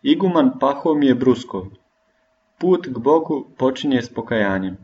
Iguman Pahomije Bruskov. Put k Bogu počinje s pokajanjem.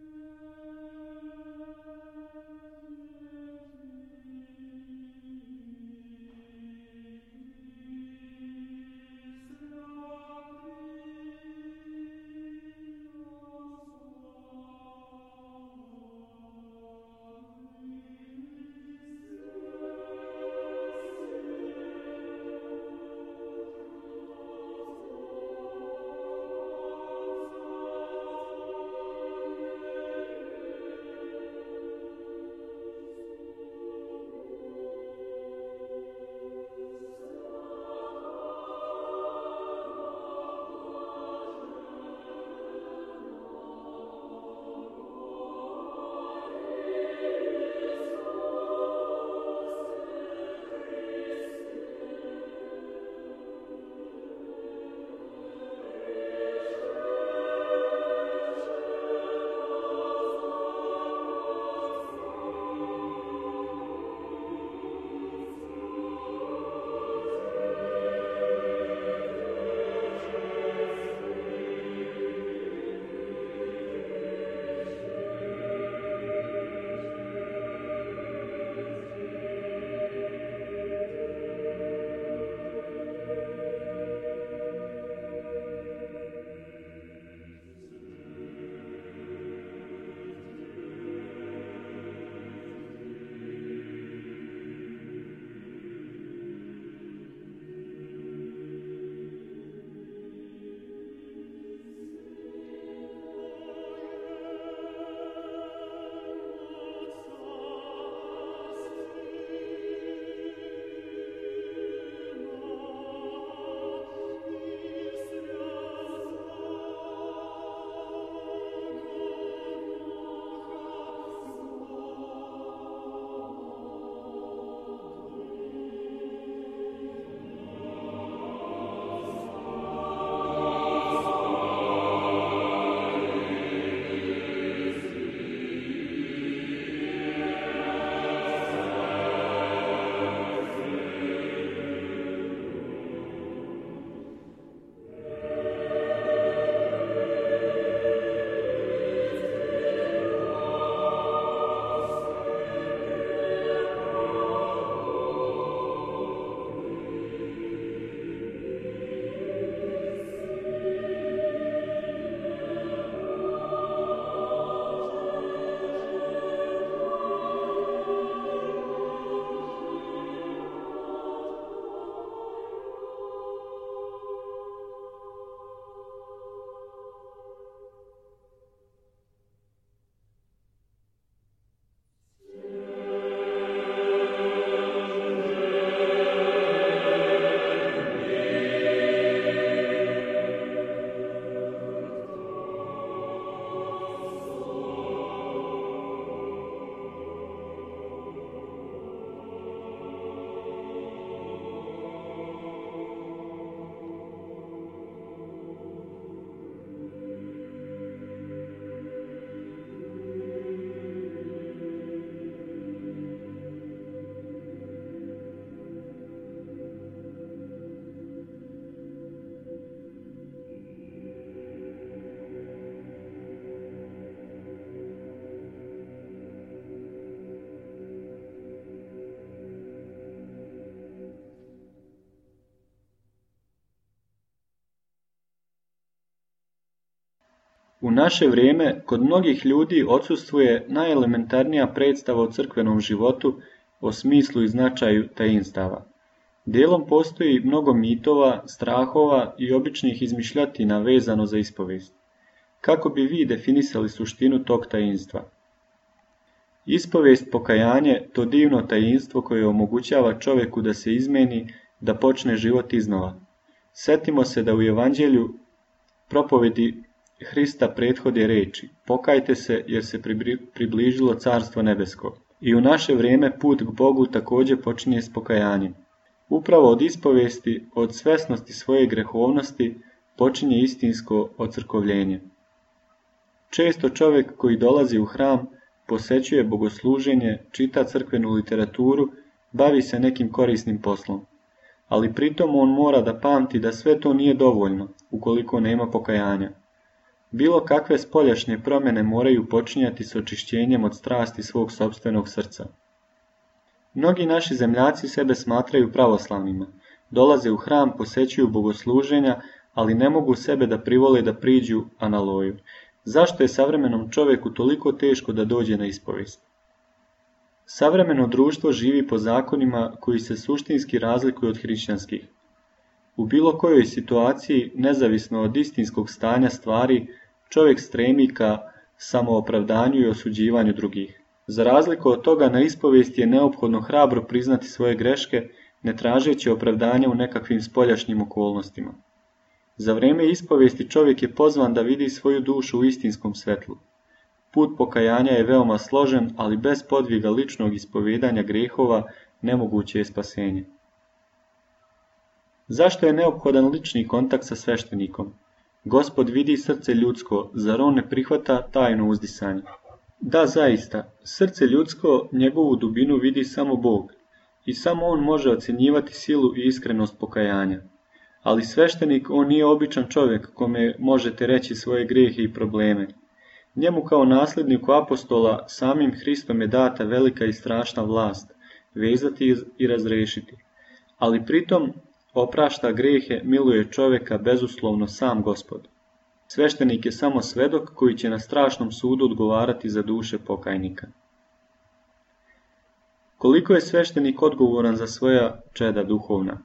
U naše vrijeme kod mnogih ljudi odsustvuje najelementarnija predstava o crkvenom životu, o smislu i značaju tajinstava. Dijelom postoji mnogo mitova, strahova i običnih izmišljotina vezano za ispovijest. Kako bi vi definisali suštinu tog tajinstva? Ispovijest pokajanje, to divno tajinstvo koje omogućava čovjeku da se izmeni, da počne život iznova. Setimo se da u Evanđelju propovedi Hrista prethode riječi: pokajte se jer se približilo carstvo nebesko. I u naše vrijeme put k Bogu također počinje s pokajanjem. Upravo od ispovijesti, od svesnosti svoje grehovnosti počinje istinsko ocrkovljenje. Često čovjek koji dolazi u hram posećuje bogosluženje, čita crkvenu literaturu, bavi se nekim korisnim poslom. ali pritom on mora da pamti da sve to nije dovoljno, ukoliko nema pokajanja. Bilo kakve spoljašnje promjene moraju počinjati s očišćenjem od strasti svog sopstvenog srca. Mnogi naši zemljaci sebe smatraju pravoslavnima, dolaze u hram, posećuju bogosluženja, ali ne mogu sebe da privole da priđu analoju. Zašto je savremenom čovjeku toliko teško da dođe na ispovijest? Savremeno društvo živi po zakonima koji se suštinski razlikuju od hrišćanskih. U bilo kojoj situaciji, nezavisno od istinskog stanja stvari, čovjek stremi ka samoopravdanju i osuđivanju drugih. Za razliku od toga, na ispovijesti je neophodno hrabro priznati svoje greške, ne tražeći opravdanja u nekakvim spoljašnjim okolnostima. Za vrijeme ispovijesti čovjek je pozvan da vidi svoju dušu u istinskom svetlu. Put pokajanja je veoma složen, ali bez podviga ličnog ispovijedanja grehova nemoguće je spasenje. Zašto je neophodan lični kontakt sa sveštenikom? Gospod vidi srce ljudsko, zar on ne prihvata tajno uzdisanje? Da, zaista, srce ljudsko, njegovu dubinu vidi samo Bog i samo on može ocjenjivati silu i iskrenost pokajanja. Ali sveštenik, on nije običan čovjek kome možete reći svoje grijehe i probleme. Njemu kao nasljedniku apostola samim Hristom je data velika i strašna vlast, vezati i razrešiti. Ali pritom oprašta grijehe, miluje čovjeka bezuslovno sam Gospod. Sveštenik je samo svedok koji će na strašnom sudu odgovarati za duše pokajnika. Koliko je sveštenik odgovoran za svoja čeda duhovna?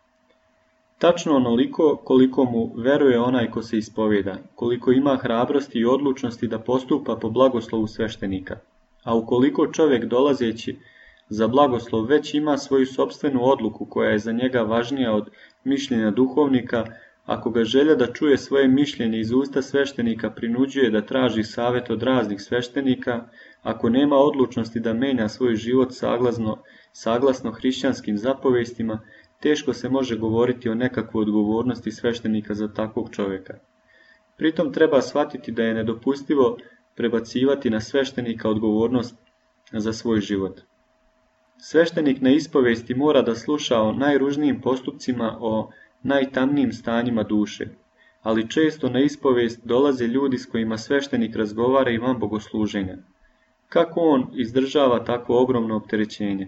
Tačno onoliko koliko mu veruje onaj ko se ispovijeda, koliko ima hrabrosti i odlučnosti da postupa po blagoslovu sveštenika. A ukoliko čovjek dolazeći za blagoslov već ima svoju sopstvenu odluku koja je za njega važnija od mišljenja duhovnika, ako ga želja da čuje svoje mišljenje iz usta sveštenika prinuđuje da traži savjet od raznih sveštenika, ako nema odlučnosti da menja svoj život saglasno hrišćanskim zapovestima, teško se može govoriti o nekakvoj odgovornosti sveštenika za takvog čovjeka. Pritom treba shvatiti da je nedopustivo prebacivati na sveštenika odgovornost za svoj život. Sveštenik na ispovesti mora da sluša o najružnijim postupcima, o najtamnijim stanjima duše, ali često na ispovest dolaze ljudi s kojima sveštenik razgovara i van bogosluženja. Kako on izdržava takvo ogromno opterećenje?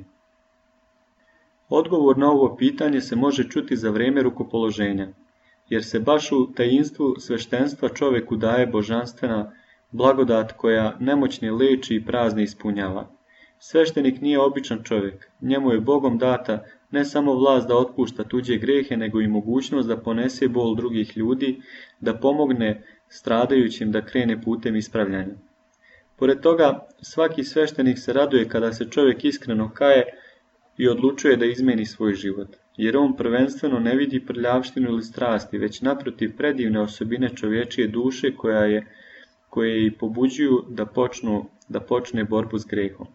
Odgovor na ovo pitanje se može čuti za vrijeme rukopoloženja, jer se baš u tajinstvu sveštenstva čovjeku daje božanstvena blagodat koja nemoćne leči i prazne ispunjava. Sveštenik nije običan čovjek, njemu je Bogom data ne samo vlast da otpušta tuđe grijehe, nego i mogućnost da ponese bol drugih ljudi, da pomogne stradajućim da krene putem ispravljanja. Pored toga, svaki sveštenik se raduje kada se čovjek iskreno kaje i odlučuje da izmeni svoj život, jer on prvenstveno ne vidi prljavštinu ili strasti, već naprotiv predivne osobine čovječije duše koje i pobuđuju da počne borbu s grehom.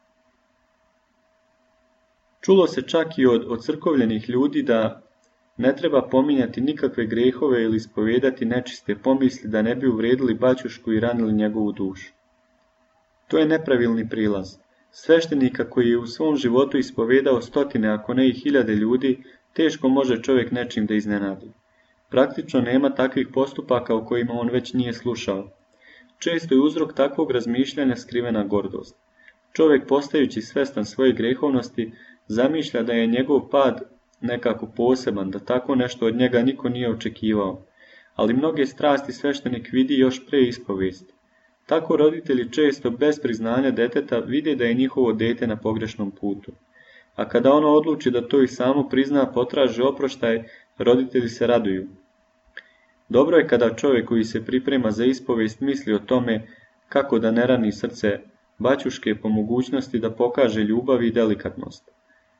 Čulo se čak i od ocrkovljenih ljudi da ne treba pominjati nikakve grehove ili ispovijedati nečiste pomisli da ne bi uvrijedili baćušku i ranili njegovu dušu. To je nepravilni prilaz. Sveštenika koji je u svom životu ispovijedao stotine, ako ne i hiljade ljudi, teško može čovjek nečim da iznenadi. Praktično nema takvih postupaka o kojima on već nije slušao. Često je uzrok takvog razmišljanja skrivena gordost. Čovjek, postajući svestan svoje grehovnosti, zamišlja da je njegov pad nekako poseban, da tako nešto od njega niko nije očekivao, ali mnoge strasti sveštenik vidi još pre ispovesti. Tako roditelji često bez priznanja deteta vide da je njihovo dete na pogrešnom putu. A kada ono odluči da to i samo prizna, potraži oproštaj, roditelji se raduju. Dobro je kada čovjek koji se priprema za ispovest misli o tome kako da ne rani srce baćuške, po mogućnosti da pokaže ljubav i delikatnost.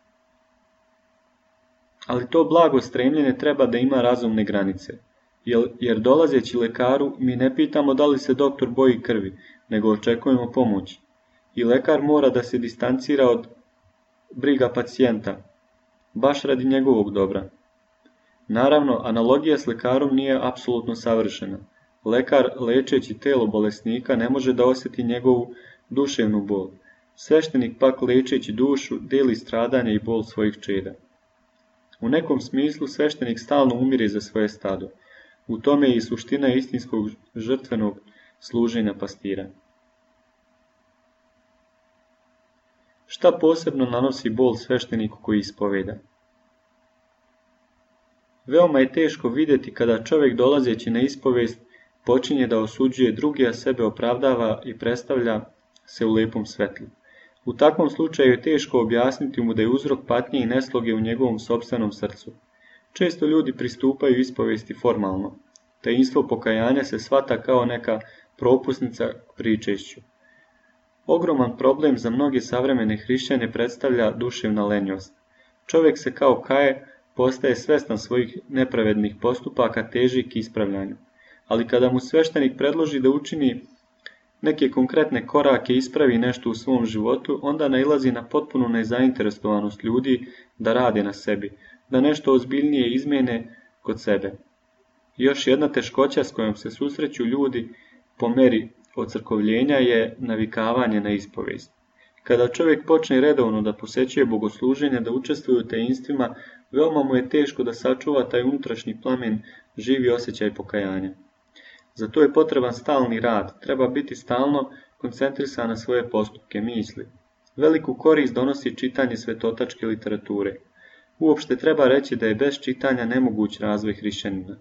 Ali to blago stremljenje treba da ima razumne granice, jer dolazeći lekaru mi ne pitamo da li se doktor boji krvi, nego očekujemo pomoć. I lekar mora da se distancira od briga pacijenta, baš radi njegovog dobra. Naravno, analogija s lekarom nije apsolutno savršena. Lekar, lečeći telo bolesnika, ne može da osjeti njegovu duševnu bol. Sveštenik pak, lečeći dušu, deli stradanje i bol svojih čeda. U nekom smislu sveštenik stalno umire za svoje stado. U tome je i suština istinskog žrtvenog služenja pastira. Šta posebno nanosi bol svešteniku koji ispoveda? Veoma je teško vidjeti kada čovjek dolazeći na ispovest počinje da osuđuje druge, a sebe opravdava i predstavlja se u lepom svetlu. U takvom slučaju je teško objasniti mu da je uzrok patnje i nesloge u njegovom sopstvenom srcu. Često ljudi pristupaju ispovesti formalno. Tainstvo pokajanja se shvata kao neka propusnica k pričešću. Ogroman problem za mnoge savremene hrišćane predstavlja duševna lenjost. Čovjek se kao kaje, postaje svestan svojih nepravednih postupaka, teži k ispravljanju. Ali kada mu sveštenik predloži da učini neke konkretne korake i ispravi nešto u svom životu, onda nailazi na potpunu nezainteresovanost ljudi da rade na sebi, da nešto ozbiljnije izmene kod sebe. Još jedna teškoća s kojom se susreću ljudi po meri ocrkovljenja je navikavanje na ispovest. Kada čovjek počne redovno da posećuje bogosluženja, da učestvuje u tainstvima, veoma mu je teško da sačuva taj unutrašnji plamen, živi osjećaj pokajanja. Za to je potreban stalni rad, treba biti stalno koncentrisan na svoje postupke, misli. Veliku korist donosi čitanje svetotačke literature. Uopšte treba reći da je bez čitanja nemoguć razvoj hrišćanina,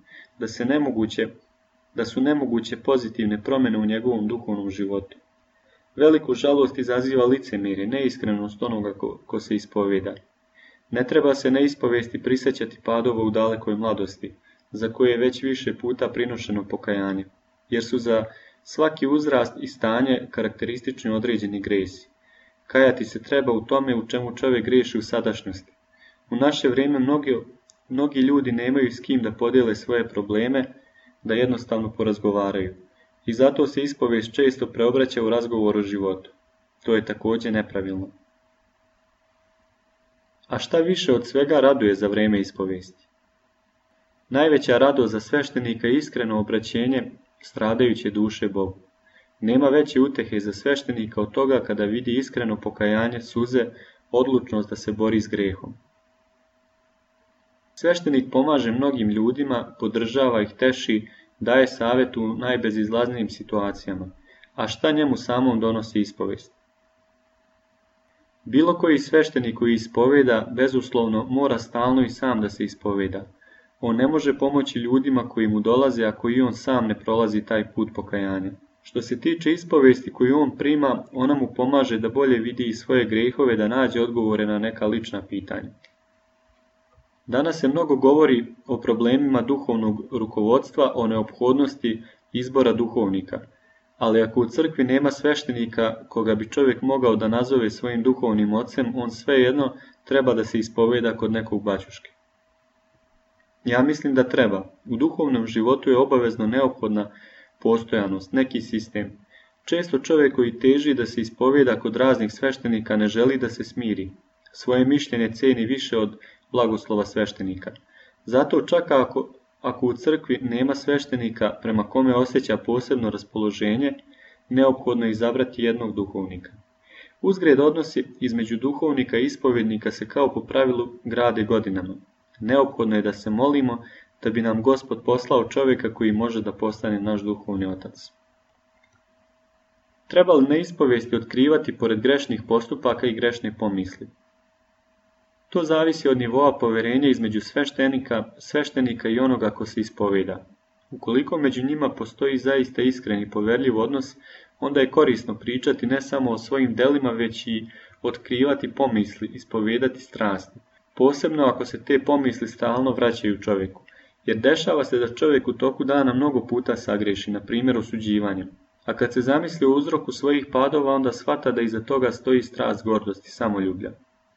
da su nemoguće pozitivne promjene u njegovom duhovnom životu. Veliku žalost izaziva licemirje, neiskrenost onoga ko se ispoveda. Ne treba se na ispovesti prisjećati padova u dalekoj mladosti, za koje je već više puta prinošeno pokajanje, jer su za svaki uzrast i stanje karakteristični određeni gresi. Kajati se treba u tome u čemu čovjek griješi u sadašnjosti. U naše vrijeme mnogi ljudi nemaju s kim da podijele svoje probleme, da jednostavno porazgovaraju. I zato se ispovest često preobraća u razgovor o životu. To je također nepravilno. A šta više od svega raduje za vrijeme ispovesti? Najveća radost za sveštenika je iskreno obraćenje stradajuće duše Bogu. Nema veće utehe za sveštenika od toga kada vidi iskreno pokajanje, suze, odlučnost da se bori s grehom. Sveštenik pomaže mnogim ljudima, podržava ih, teši, daje savjet u najbezizlaznijim situacijama. A šta njemu samom donosi ispovest? Bilo koji sveštenik koji ispoveda, bezuslovno mora stalno i sam da se ispoveda. On ne može pomoći ljudima koji mu dolaze ako i on sam ne prolazi taj put pokajanja. Što se tiče ispovesti koju on prima, ona mu pomaže da bolje vidi i svoje grehove, da nađe odgovore na neka lična pitanja. Danas se mnogo govori o problemima duhovnog rukovodstva, o neophodnosti izbora duhovnika. Ali ako u crkvi nema sveštenika koga bi čovjek mogao da nazove svojim duhovnim ocem, on svejedno treba da se ispoveda kod nekog baćuške. Ja mislim da treba. U duhovnom životu je obavezno neophodna postojanost, neki sistem. Često čovjek koji teži da se ispoveda kod raznih sveštenika ne želi da se smiri. Svoje mišljenje ceni više od blagoslova sveštenika. Zato čak ako u crkvi nema sveštenika prema kome osjeća posebno raspoloženje, neophodno je izabrati jednog duhovnika. Uzgred odnosi između duhovnika i ispovjednika se kao po pravilu grade godinama. Neophodno je da se molimo da bi nam Gospod poslao čovjeka koji može da postane naš duhovni otac. Treba li na ispovesti otkrivati pored grešnih postupaka i grešne pomisli? To zavisi od nivoa poverenja između sveštenika i onoga ko se ispoveda. Ukoliko među njima postoji zaista iskren i poverljiv odnos, onda je korisno pričati ne samo o svojim delima, već i otkrivati pomisli, ispovedati strasti. Posebno ako se te pomisli stalno vraćaju čovjeku, jer dešava se da čovjek u toku dana mnogo puta sagreši, na primjer osuđivanjem. A kad se zamisli o uzroku svojih padova, onda shvata da iza toga stoji strast gordosti, samoljublja.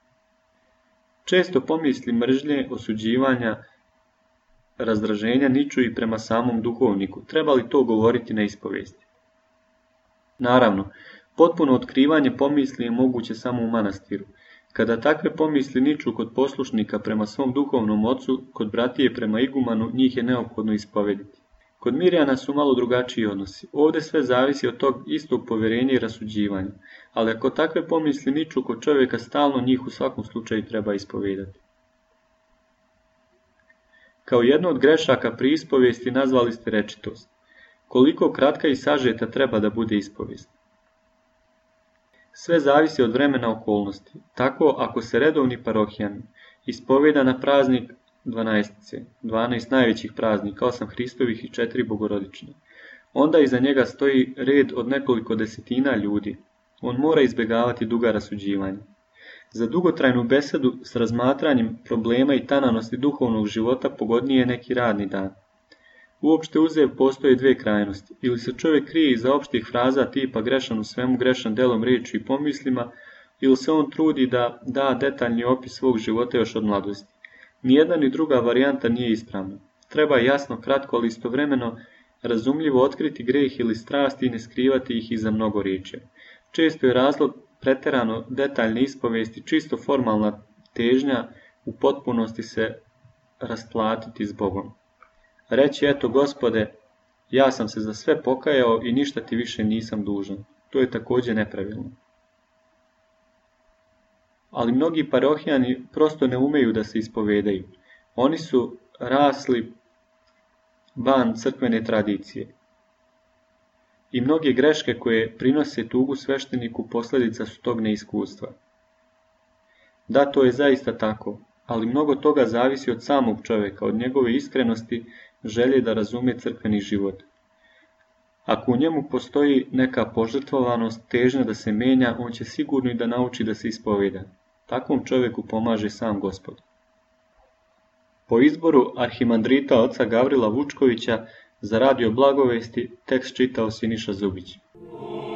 Često pomisli mržnje, osuđivanja, razdraženja niču i prema samom duhovniku. Treba li to govoriti na ispovesti? Naravno, potpuno otkrivanje pomisli je moguće samo u manastiru. Kada takve pomisli niču kod poslušnika prema svom duhovnom ocu, kod bratije prema igumanu, njih je neophodno ispovediti. Kod Mirjana su malo drugačiji odnosi. Ovdje sve zavisi od tog istog povjerenja i rasuđivanja, ali ako takve pomisli niču kod čovjeka, stalno njih u svakom slučaju treba ispovedati. Kao jednu od grešaka pri ispovijesti nazvali ste rečitost. Koliko kratka i sažeta treba da bude ispovijest? Sve zavisi od vremena okolnosti. Tako, ako se redovni parohijanin ispovjeda na praznik 12 najvećih praznika, 8 Hristovih i 4 Bogorodične, onda iza njega stoji red od nekoliko desetina ljudi. On mora izbjegavati duga rasuđivanja. Za dugotrajnu besedu s razmatranjem problema i tananosti duhovnog života pogodnije je neki radni dan. Uopšte uzev postoje dvije krajnosti. Ili se čovjek krije iza opštih fraza tipa grešan u svemu, grešan delom, riječju i pomislima, ili se on trudi da da detaljni opis svog života još od mladosti. Nijedna ni druga varijanta nije ispravna. Treba jasno, kratko, ali istovremeno razumljivo otkriti greh ili strasti i ne skrivati ih iza mnogo riječi. Često je razlog preterano detaljne ispovijesti čisto formalna težnja u potpunosti se rasplatiti s Bogom. Reći, eto Gospode, ja sam se za sve pokajao i ništa ti više nisam dužan. To je također nepravilno. Ali mnogi parohijani prosto ne umeju da se ispovedaju. Oni su rasli van crkvene tradicije. I mnoge greške koje prinose tugu svešteniku posljedica su tog neiskustva. Da, to je zaista tako, ali mnogo toga zavisi od samog čovjeka, od njegove iskrenosti, želje da razume crkveni život. Ako u njemu postoji neka požrtvovanost, težnja da se menja, on će sigurno i da nauči da se ispoveda. Takvom čovjeku pomaže sam Gospod. Po izboru arhimandrita oca Gavrila Vučkovića za Radio Blagovesti tekst čitao Siniša Zubić.